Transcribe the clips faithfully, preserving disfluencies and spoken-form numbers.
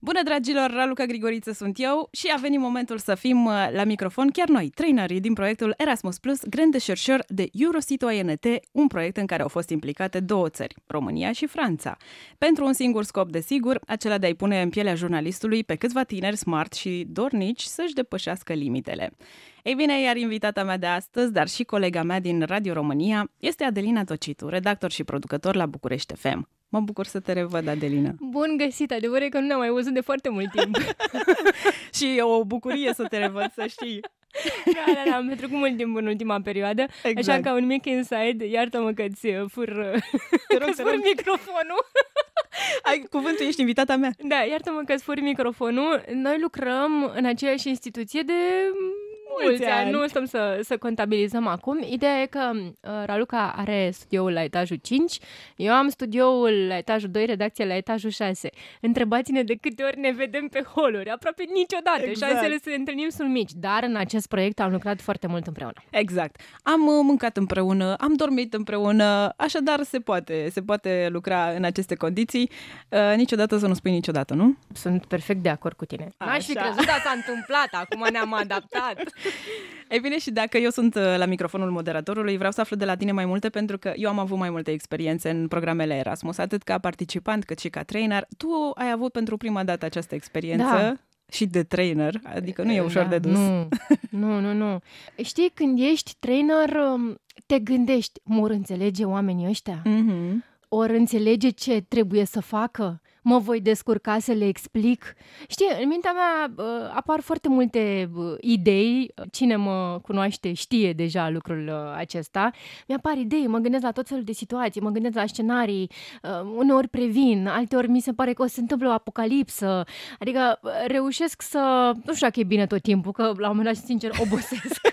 Bună, dragilor! Raluca Grigoriță sunt eu și a venit momentul să fim la microfon chiar noi, trainerii din proiectul Erasmus Plus Grand de Chercheur de Eurocitoyenneté, un proiect în care au fost implicate două țări, România și Franța. Pentru un singur scop, desigur, acela de a-i pune în pielea jurnalistului pe câțiva tineri smart și dornici să-și depășească limitele. Ei bine, iar invitata mea de astăzi, dar și colega mea din Radio România, este Adelina Tocitu, redactor și producător la București F M. Mă bucur să te revăd, Adelina. Bun găsit, adevărul că nu ne-am mai văzut de foarte mult timp. Și e o bucurie să te revăd, să știi. Da, da, da, am petrecut mult timp în ultima perioadă, exact. Așa ca un mic inside, iartă-mă că-ți fur, te rog, că-ți fur microfonul. Ai cuvântul, ești invitata mea. Da, iartă-mă că-ți fur microfonul. Noi lucrăm în aceeași instituție de mulți ani, nu stăm să, să contabilizăm acum. Ideea e că uh, Raluca are studioul la etajul cinci, eu am studioul la etajul doi, redacția la etajul șase. Întrebați-ne de câte ori ne vedem pe holuri, aproape niciodată. Exact. Șansele să ne întâlnim sunt mici, dar în acest proiect am lucrat foarte mult împreună. Exact. Am uh, mâncat împreună, am dormit împreună, așadar se poate, se poate lucra în aceste condiții. Uh, niciodată să nu spui niciodată, nu? Sunt perfect de acord cu tine. N-aș fi crezut, dar s-a întâmplat, acum ne-am adaptat. Ei bine, și dacă eu sunt la microfonul moderatorului, vreau să aflu de la tine mai multe, pentru că eu am avut mai multe experiențe în programele Erasmus, atât ca participant cât și ca trainer. Tu ai avut pentru prima dată această experiență, da, și de trainer, adică nu e ușor da, de dus. Nu, nu, nu, nu. Știi, când ești trainer, te gândești, mor înțelege oamenii ăștia? Mm-hmm. Ori înțelege ce trebuie să facă? Mă voi descurca să le explic? Știi, în mintea mea uh, apar foarte multe uh, idei. Cine mă cunoaște știe deja lucrul uh, acesta. Mi-apar idei, mă gândesc la tot felul de situații, mă gândesc la scenarii, uh, uneori previn, alteori mi se pare că o să se întâmplă o apocalipsă. Adică uh, reușesc să... Nu știu dacă e bine tot timpul, că la un moment dat, sincer, obosesc.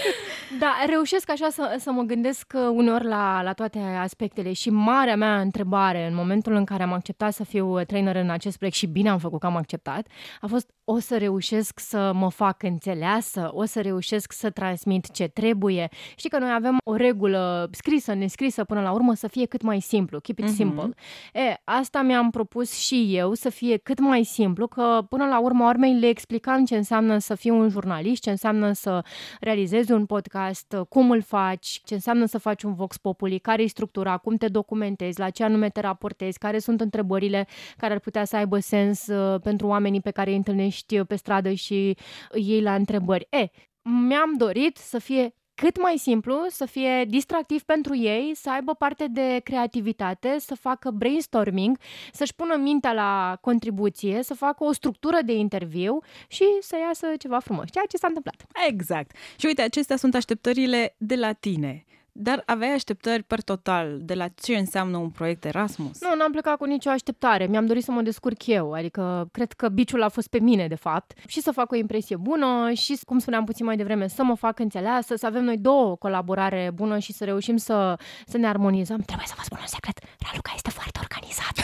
Da, reușesc așa să, să mă gândesc uneori la, la toate aspectele și marea mea întrebare în momentul în care am acceptat să fiu trainer în acest proiect, și bine am făcut că am acceptat, a fost: o să reușesc să mă fac înțeleasă, o să reușesc să transmit ce trebuie. Știi că noi avem o regulă scrisă, nescrisă, până la urmă să fie cât mai simplu, keep it mm-hmm. simple. E, asta mi-am propus și eu, să fie cât mai simplu, că până la urmă urmei le explicam ce înseamnă să fiu un jurnalist, ce înseamnă să realizezi un podcast, cum îl faci, ce înseamnă să faci un vox populi, care e structura, cum te documentezi, la ce anume te raportezi, care sunt întrebările care ar putea să aibă sens uh, pentru oamenii pe care îi întâlnești pe stradă și ei la întrebări. E, mi-am dorit să fie cât mai simplu, să fie distractiv pentru ei, să aibă parte de creativitate, să facă brainstorming, să-și pună mintea la contribuție, să facă o structură de interviu și să iasă ceva frumos. Ceea ce s-a întâmplat. Exact. Și uite, acestea sunt așteptările de la tine. Dar aveai așteptări per total de la ce înseamnă un proiect Erasmus? Nu, n-am plecat cu nicio așteptare. Mi-am dorit să mă descurc eu. Adică cred că biciul a fost pe mine, de fapt. Și să fac o impresie bună și, cum spuneam puțin mai devreme, să mă fac înțeleasă, să avem noi două colaborare bună și să reușim să, să ne armonizăm. Trebuie să vă spun un secret. Raluca este foarte organizată.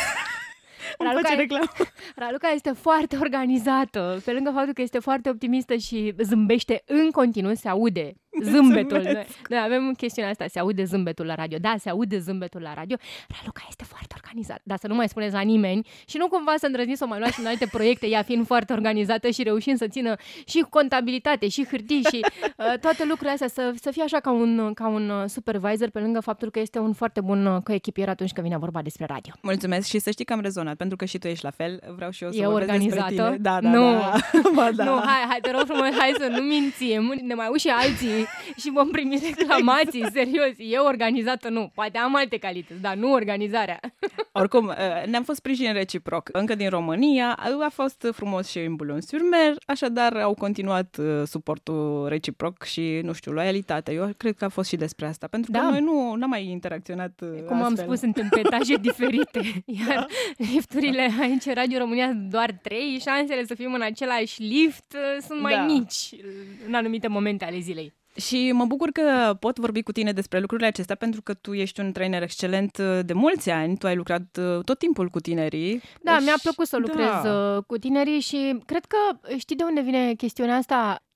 Raluca, e, Raluca este foarte organizată. Pe lângă faptul că este foarte optimistă și zâmbește în continuu, se aude zâmbetul. Noi, noi avem chestiunea asta, se aude zâmbetul la radio. Da, se aude zâmbetul la radio. Raluca este foarte organizată. Dar să nu mai spuneți la nimeni și nu cumva să îndrăzniți să o mai luați în alte proiecte, ea fiind foarte organizată și reușind să țină și contabilitate, și hârtii și uh, toate lucrurile astea, să, să fie așa ca un, ca un supervisor, pe lângă faptul că este un foarte bun coechipier atunci când vine vorba despre radio. Mulțumesc și să știi că am rezonat, pentru că și tu ești la fel. Vreau și eu să e vorbesc organizată? despre tine. Da, da, nu. Da. Ba, da. Nu, hai, hai, te rog frumos, hai să nu mințim. Ne mai auzi și alții și vom primi reclamații, serios. E organizată, nu. Poate am alte calități, dar nu organizarea. Oricum, ne-am fost sprijin reciproc. Încă din România a fost frumos și în Boulogne-sur-Mer, așadar au continuat suportul reciproc și, nu știu, loialitatea. Eu cred că a fost și despre asta, pentru că da. noi nu am mai interacționat Cum astfel. am spus, suntem pe etaje diferite, iar da. lifturile aici, Radio România, doar trei, șansele să fim în același lift sunt mai da. mici în anumite momente ale zilei. Și mă bucur că pot vorbi cu tine despre lucrurile acestea, pentru că tu ești un trainer excelent de mulți ani, tu ai lucrat tot timpul cu tinerii. Da, deci, mi-a plăcut să lucrez da. cu tinerii și cred că știi de unde vine chestiunea asta?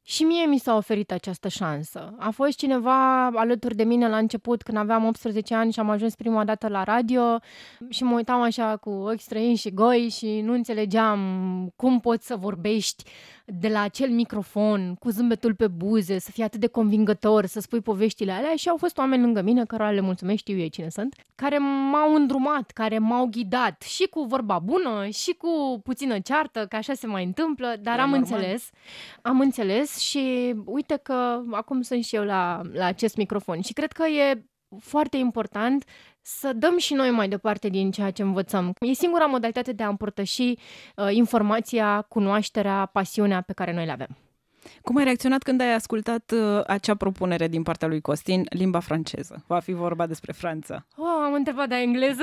Și mie mi s-a oferit această șansă. A fost cineva alături de mine la început, când aveam optsprezece ani și am ajuns prima dată la radio și mă uitam așa cu ochi străini și goi și nu înțelegeam cum poți să vorbești de la acel microfon, cu zâmbetul pe buze, să fii atât de convingător, să spui poveștile alea, și au fost oameni lângă mine, cărora le mulțumesc, știu ei cine sunt, care m-au îndrumat, care m-au ghidat și cu vorba bună și cu puțină ceartă, că așa se mai întâmplă, dar e am normal. înțeles, am înțeles și uite că acum sunt și eu la, la acest microfon și cred că e foarte important să dăm și noi mai departe din ceea ce învățăm. E singura modalitate de a împărtăși uh, informația, cunoașterea, pasiunea pe care noi le avem. Cum ai reacționat când ai ascultat uh, acea propunere din partea lui Costin, limba franceză? Va fi vorba despre Franța. Oh, am întrebat de engleză.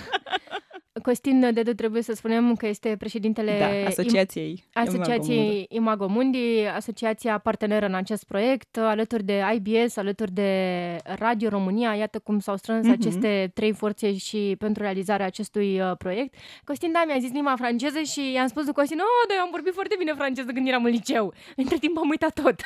Costin Dedu, trebuie să spunem că este președintele da, asociației, asociației Imago Mundi, asociația parteneră în acest proiect, alături de I B S, alături de Radio România. Iată cum s-au strâns mm-hmm. aceste trei forțe și pentru realizarea acestui uh, proiect. Costin, da, mi-a zis limba franceză și i-am spus lui Costin, oh, da, eu am vorbit foarte bine franceză când eram în liceu. Între timp am uitat tot.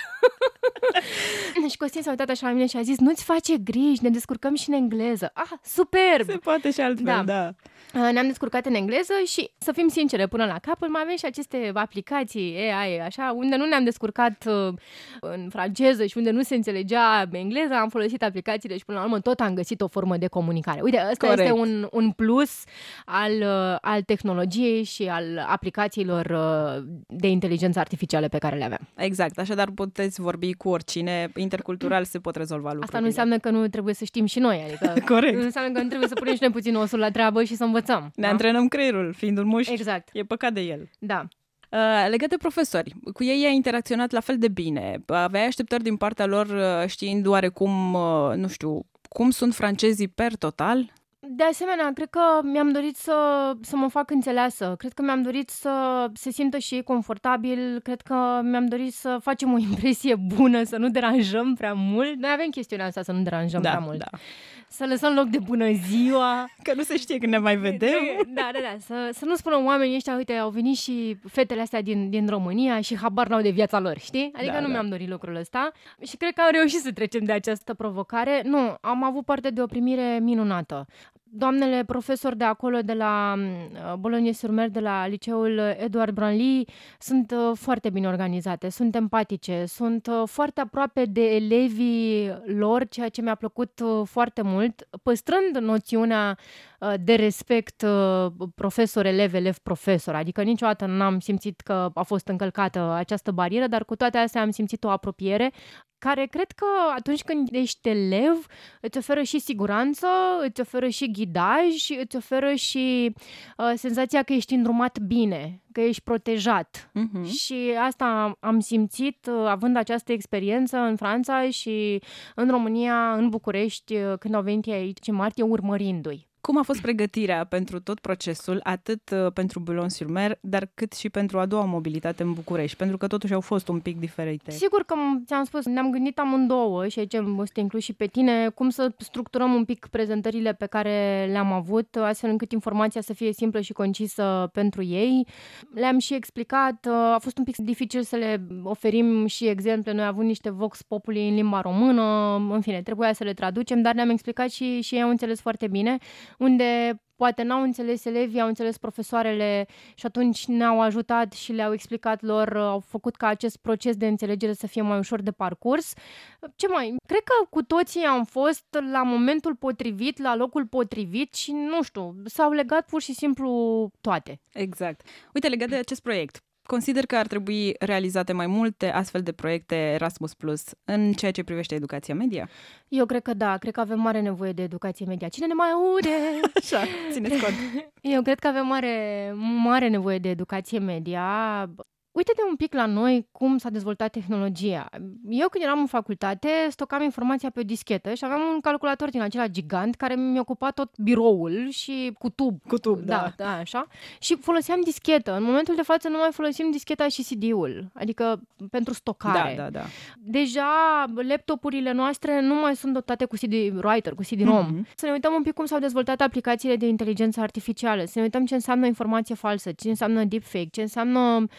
Și Costin s-a uitat așa la mine și a zis, nu-ți face griji, ne descurcăm și în engleză. Ah, superb! Se poate și altfel, da. da. Ne-am descurcat în engleză și, să fim sincere, până la capăt mai avem și aceste aplicații A I, așa, unde nu ne-am descurcat uh, în franceză și unde nu se înțelegea engleza, am folosit aplicațiile și până la urmă tot am găsit o formă de comunicare. Uite, ăsta Corect. este un, un plus al, uh, al tehnologiei și al aplicațiilor uh, de inteligență artificială pe care le avem. Exact, așadar puteți vorbi cu oricine, intercultural se pot rezolva lucrurile. Asta nu înseamnă că nu trebuie să știm și noi, adică Corect. nu înseamnă că nu trebuie să punem și noi puțin osul la treabă și să învățăm. Ne da? antrenăm creierul, fiind un mușchi, exact. E păcat de el. Da. Uh, legat de profesori, cu ei ai interacționat la fel de bine. Aveai așteptări din partea lor știind oarecum, uh, nu știu, cum sunt francezii per total? De asemenea, cred că mi-am dorit să, să mă fac înțeleasă. Cred că mi-am dorit să se simtă și ei confortabil. Cred că mi-am dorit să facem o impresie bună, să nu deranjăm prea mult. Noi avem chestiunea asta, să nu deranjăm da, prea mult. Da. Să lăsăm loc de bună ziua. Că nu se știe când ne mai vedem. Da, da, da. Să, să nu spună oamenii ăștia, uite, au venit și fetele astea din, din România și habar n-au de viața lor, știi? Adică da, nu da. mi-am dorit lucrul ăsta. Și cred că am reușit să trecem de această provocare. Nu, am avut parte de o primire minunată. Doamnele profesori de acolo, de la Boulogne-sur-Mer, de la liceul Edouard Branly, sunt foarte bine organizate, sunt empatice, sunt foarte aproape de elevii lor, ceea ce mi-a plăcut foarte mult, păstrând noțiunea de respect profesor-elev, elev-profesor. Adică niciodată n-am simțit că a fost încălcată această barieră, dar cu toate astea am simțit o apropiere care cred că atunci când ești elev îți oferă și siguranță, îți oferă și ghidaj, îți oferă și uh, senzația că ești îndrumat bine, că ești protejat. Uh-huh. Și asta am simțit uh, având această experiență în Franța și în România, în București, uh, când au venit aici în martie, urmărindu-i. Cum a fost pregătirea pentru tot procesul, atât pentru Boulogne-sur-Mer, dar cât și pentru a doua mobilitate în București? Pentru că totuși au fost un pic diferite. Sigur că ți-am spus, ne-am gândit amândouă și aici o să te inclus și pe tine, cum să structurăm un pic prezentările pe care le-am avut, astfel încât informația să fie simplă și concisă pentru ei. Le-am și explicat, a fost un pic dificil să le oferim și exemple. Noi avem niște vox populi în limba română, în fine, trebuia să le traducem, dar ne-am explicat și, și ei au înțeles foarte bine. Unde poate n-au înțeles elevii, au înțeles profesoarele și atunci ne-au ajutat și le-au explicat lor, au făcut ca acest proces de înțelegere să fie mai ușor de parcurs. Ce mai? Cred că cu toții am fost la momentul potrivit, la locul potrivit și, nu știu, s-au legat pur și simplu toate. Exact. Uite, legat de acest proiect, consider că ar trebui realizate mai multe astfel de proiecte Erasmus Plus în ceea ce privește educația media? Eu cred că da, cred că avem mare nevoie de educație media. Cine ne mai aude? Așa, țineți cont. Eu cred că avem mare, mare nevoie de educație media. Uite-te un pic la noi cum s-a dezvoltat tehnologia. Eu când eram în facultate stocam informația pe o dischetă și aveam un calculator din acela gigant care mi-a ocupat tot biroul și cu tub. Cu tub, da. Da, da, așa. Și foloseam dischetă. În momentul de față nu mai folosim discheta și C D-ul, adică pentru stocare. Da, da, da. Deja laptopurile noastre nu mai sunt dotate cu C D-writer, cu C D-ROM. Mm-hmm. Să ne uităm un pic cum s-au dezvoltat aplicațiile de inteligență artificială, să ne uităm ce înseamnă informație falsă, ce înseamnă deepfake, ce înseamnă infracțiune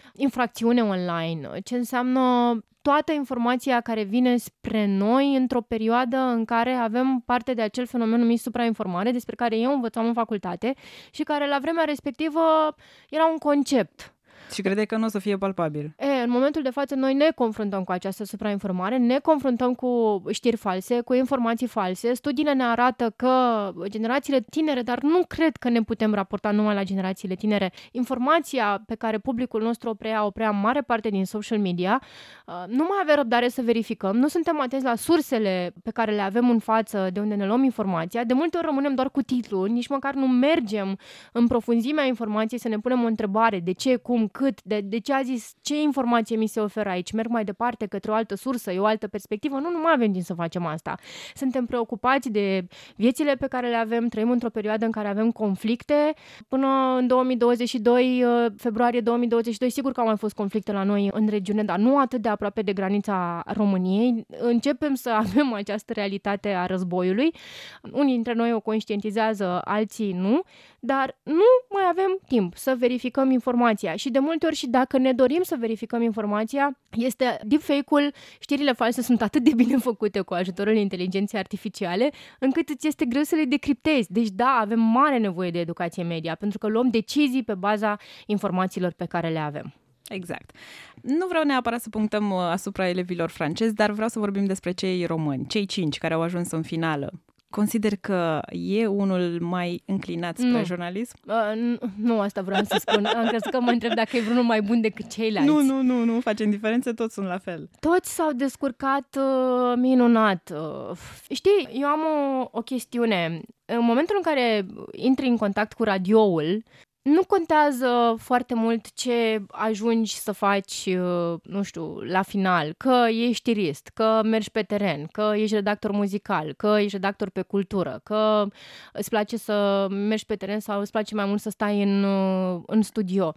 interacțiune online, ce înseamnă toată informația care vine spre noi într-o perioadă în care avem parte de acel fenomen numit suprainformare, despre care eu învățam în facultate și care la vremea respectivă era un concept. Și credeai că nu o să fie palpabil. E, în momentul de față noi ne confruntăm cu această suprainformare, ne confruntăm cu știri false, cu informații false. Studiile ne arată că generațiile tinere, dar nu cred că ne putem raporta numai la generațiile tinere, informația pe care publicul nostru o preia, o preia în mare parte din social media, nu mai avem răbdare să verificăm, nu suntem atenți la sursele pe care le avem în față de unde ne luăm informația, de multe ori rămânem doar cu titluri, nici măcar nu mergem în profunzimea informației să ne punem o întrebare, de ce, cum, cât, de, de ce a zis, ce informație mi se oferă aici, merg mai departe către o altă sursă, e o altă perspectivă, nu, nu mai avem timp să facem asta. Suntem preocupați de viețile pe care le avem, trăim într-o perioadă în care avem conflicte. Până în două mii douăzeci și doi, februarie două mii douăzeci și doi, sigur că au mai fost conflicte la noi în regiune, dar nu atât de aproape de granița României. Începem să avem această realitate a războiului. Unii dintre noi o conștientizează, alții nu, dar nu mai avem timp să verificăm informația și de multe ori și dacă ne dorim să verificăm informația, este deepfake-ul, știrile false sunt atât de bine făcute cu ajutorul inteligenței artificiale, încât îți este greu să le decriptezi. Deci da, avem mare nevoie de educație media, pentru că luăm decizii pe baza informațiilor pe care le avem. Exact. Nu vreau neapărat să punctăm asupra elevilor francezi, dar vreau să vorbim despre cei români, cei cinci care au ajuns în finală. Consider că e unul mai înclinat spre nu. jurnalism? Uh, nu, nu asta vreau să spun. Am crezut că mă întreb dacă e vreunul mai bun decât ceilalți. Nu, nu, nu, nu facem diferențe, toți sunt la fel. Toți s-au descurcat uh, minunat. Uh, știi, eu am o, o chestiune. În momentul în care intri în contact cu radioul, nu contează foarte mult ce ajungi să faci, nu știu, la final, că ești știrist, că mergi pe teren, că ești redactor muzical, că ești redactor pe cultură, că îți place să mergi pe teren sau îți place mai mult să stai în, în studio.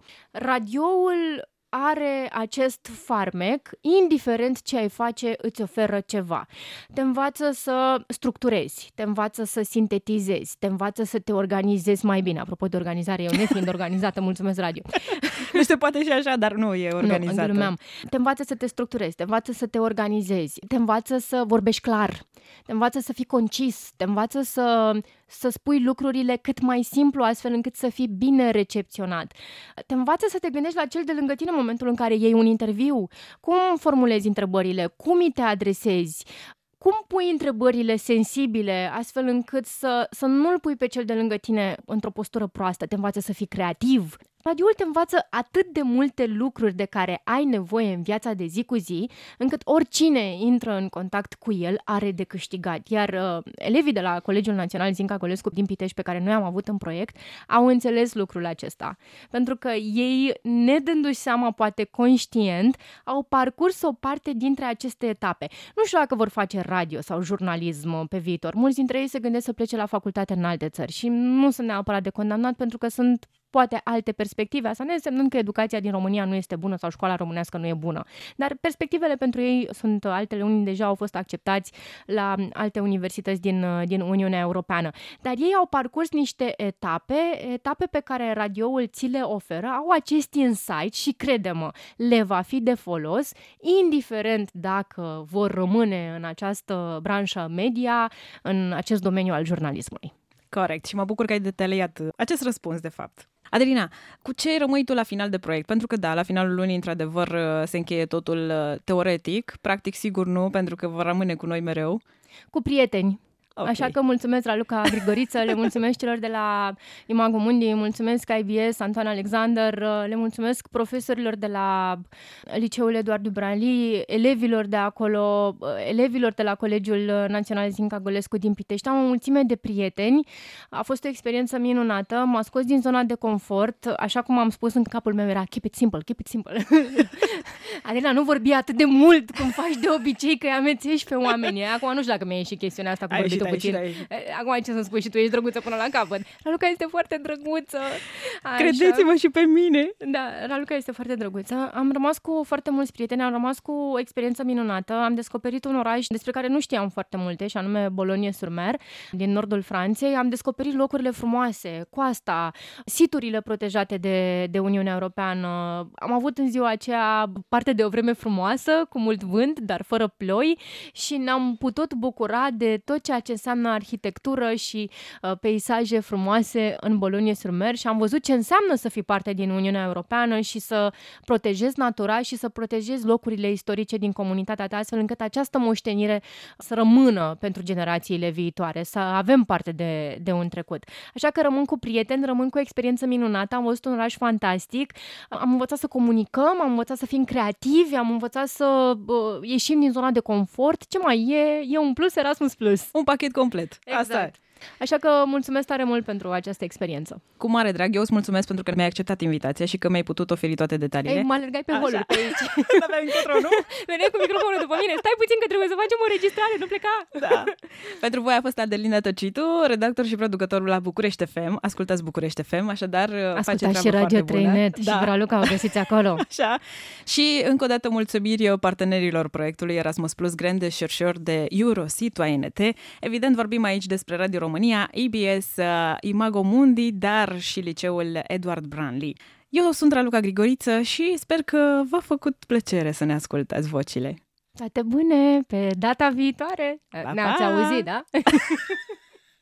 Radioul are acest farmec, indiferent ce ai face, îți oferă ceva. Te învață să structurezi, te învață să sintetizezi, te învață să te organizezi mai bine. Apropo de organizare, eu nefiind organizată, mulțumesc radio. Nu știu, poate și așa, dar nu e organizată. Nu, te învață să te structurezi, te învață să te organizezi, te învață să vorbești clar, te învață să fii concis, te învață să, să spui lucrurile cât mai simplu, astfel încât să fii bine recepționat. Te învață să te gândești la cel de lângă tine în momentul în care iei un interviu, cum formulezi întrebările, cum îi te adresezi, cum pui întrebările sensibile, astfel încât să, să nu-l pui pe cel de lângă tine într-o postură proastă, te învață să fii creativ. Radioul te învață atât de multe lucruri de care ai nevoie în viața de zi cu zi, încât oricine intră în contact cu el are de câștigat. Iar uh, elevii de la Colegiul Național Zinca Colescu din Pitești, pe care noi am avut în proiect, au înțeles lucrul acesta. Pentru că ei, nedându-și seama, poate conștient, au parcurs o parte dintre aceste etape. Nu știu dacă vor face radio sau jurnalism pe viitor. Mulți dintre ei se gândesc să plece la facultate în alte țări și nu sunt neapărat de condamnat pentru că sunt poate alte perspective, asta ne însemnând că educația din România nu este bună sau școala românească nu e bună. Dar perspectivele pentru ei sunt altele, unii deja au fost acceptați la alte universități din, din Uniunea Europeană. Dar ei au parcurs niște etape, etape pe care radioul ți le oferă, au acest insight și, crede-mă, le va fi de folos, indiferent dacă vor rămâne în această branșă media, în acest domeniu al jurnalismului. Corect. Și mă bucur că ai detaliat acest răspuns, de fapt. Adelina, cu ce rămâi tu la final de proiect? Pentru că da, la finalul lunii, într-adevăr, se încheie totul teoretic, practic sigur nu, pentru că vor rămâne cu noi mereu. Cu prieteni. Okay. Așa că mulțumesc Raluca Grigoriță, le mulțumesc celor de la Imago Mundi, mulțumesc I B S, Antoan Alexander, le mulțumesc profesorilor de la Liceul Eduard Dubranli, elevilor de acolo, elevilor de la Colegiul Național Zinca Colescu din Pitești. Am o mulțime de prieteni, a fost o experiență minunată, m-a scos din zona de confort, așa cum am spus, în capul meu era keep it simple, keep it simple. Adela, nu vorbi atât de mult cum faci de obicei, că îi amețești pe oameni. Acum nu știu dacă mi-a ieșit chestiunea asta cu vorbitul puțin. Acum ce să-mi spui și tu, ești drăguță până la capăt. Raluca este foarte drăguță. Așa. Credeți-mă și pe mine. Da, Raluca este foarte drăguță. Am rămas cu foarte mulți prieteni, am rămas cu o experiență minunată. Am descoperit un oraș despre care nu știam foarte multe, și anume Boulogne-sur-Mer, din nordul Franței. Am descoperit locurile frumoase, coasta, siturile protejate de, de Uniunea Europeană. Am avut în ziua aceea parte de o vreme frumoasă, cu mult vânt, dar fără ploi, și ne-am putut bucura de tot ceea ce înseamnă arhitectură și uh, peisaje frumoase în Boulogne-sur-Mer, și am văzut ce înseamnă să fii parte din Uniunea Europeană și să protejezi natura și să protejezi locurile istorice din comunitatea ta, astfel încât această moștenire să rămână pentru generațiile viitoare, să avem parte de, de un trecut. Așa că rămân cu prieteni, rămân cu o experiență minunată, am văzut un oraș fantastic, am învățat să comunicăm, am învățat să fim creativi, am învățat să uh, ieșim din zona de confort. Ce mai e? E un plus Erasmus Plus. Un pachet complet. Exact. Asta e. Așa că mulțumesc tare mult pentru această experiență. Cu mare drag, eu îți mulțumesc pentru că mi-ai acceptat invitația și că mi-ai putut oferi toate detaliile. Ei, mă alergai pe holuri pe aici. N-aveam încotro, nu? Veneai cu microfonul după mine. Stai puțin că trebuie să facem o înregistrare, nu pleca. Da. Pentru voi a fost Adelina Tăcitu, redactor și producător la București F M. Ascultați București F M, așadar face treabă și Radio trei net da. Și Raluca o găsiți acolo. Așa. Și încă o dată mulțumiri partenerilor proiectului Erasmus Plus Grand de Chercheurs de Eurocitoyenneté. Evident, vorbim aici despre Radio România, A B S, Imago Mundi, dar și liceul Eduard Branly. Eu sunt Raluca Grigoriță și sper că v-a făcut plăcere să ne ascultați vocile. Toate bune, pe data viitoare. Pa, Ne-ați pa! auzit, da?